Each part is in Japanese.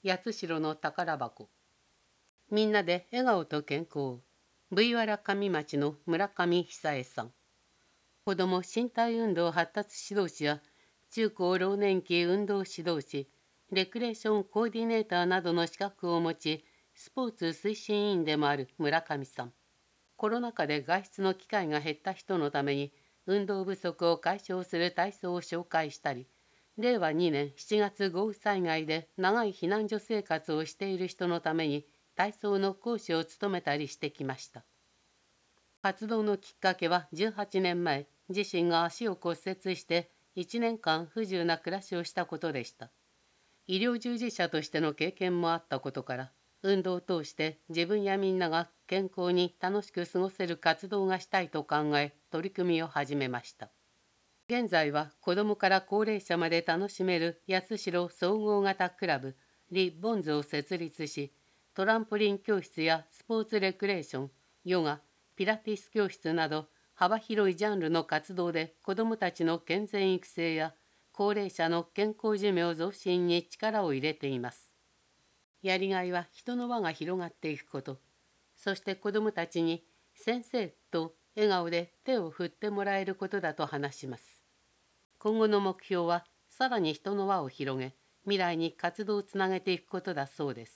八代の宝箱。みんなで笑顔と健康。V原上町の村上久恵さん。子ども身体運動発達指導士や中高老年期運動指導士、レクレーションコーディネーターなどの資格を持ち、スポーツ推進委員でもある村上さん。コロナ禍で外出の機会が減った人のために、運動不足を解消する体操を紹介したり、令和2年7月豪雨災害で長い避難所生活をしている人のために体操の講師を務めたりしてきました。活動のきっかけは18年前、自身が足を骨折して1年間不自由な暮らしをしたことでした。医療従事者としての経験もあったことから、運動を通して自分やみんなが健康に楽しく過ごせる活動がしたいと考え、取り組みを始めました。現在は子どもから高齢者まで楽しめる八代総合型クラブリ・ボンズを設立し、トランポリン教室やスポーツレクレーション、ヨガ、ピラティス教室など幅広いジャンルの活動で子どもたちの健全育成や高齢者の健康寿命増進に力を入れています。やりがいは人の輪が広がっていくこと、そして子どもたちに先生と笑顔で手を振ってもらえることだと話します。今後の目標はさらに人の輪を広げ、未来に活動をつなげていくことだそうです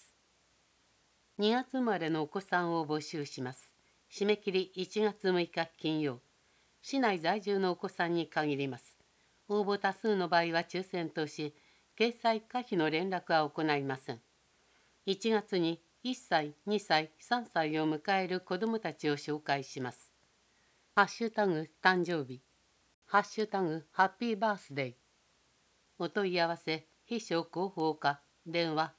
。2月生まれのお子さんを募集します。締め切り1月6日金曜。市内在住のお子さんに限ります。応募多数の場合は抽選とし、掲載可否の連絡は行いません。1月に1歳、2歳、3歳を迎える子どもたちを紹介します。ハッシュタグ誕生日、ハッシュタグハッピーバースデー。お問い合わせ、秘書広報課、電話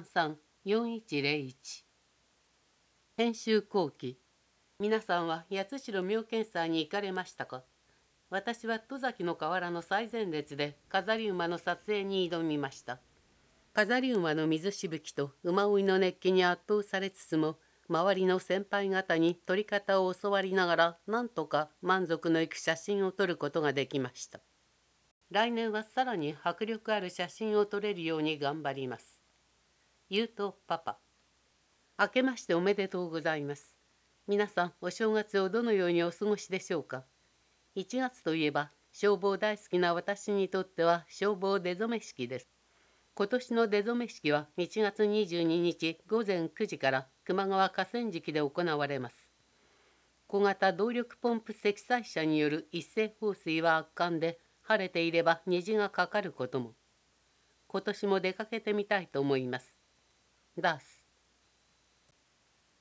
33-4101。編集後期。皆さんは八代妙見祭に行かれましたか？私は戸崎の河原の最前列で飾り馬の撮影に挑みました。飾り馬の水しぶきと馬追いの熱気に圧倒されつつも、周りの先輩方に撮り方を教わりながら、なんとか満足のいく写真を撮ることができました。来年はさらに迫力ある写真を撮れるように頑張ります。ゆうとパパ。明けましておめでとうございます。皆さん、お正月をどのようにお過ごしでしょうか。1月といえば、消防大好きな私にとっては消防出初め式です。今年の出初め式は1月22日午前9時から球磨川河川敷で行われます。小型動力ポンプ積載車による一斉放水は圧巻で、晴れていれば虹がかかることも。今年も出かけてみたいと思います。ダース。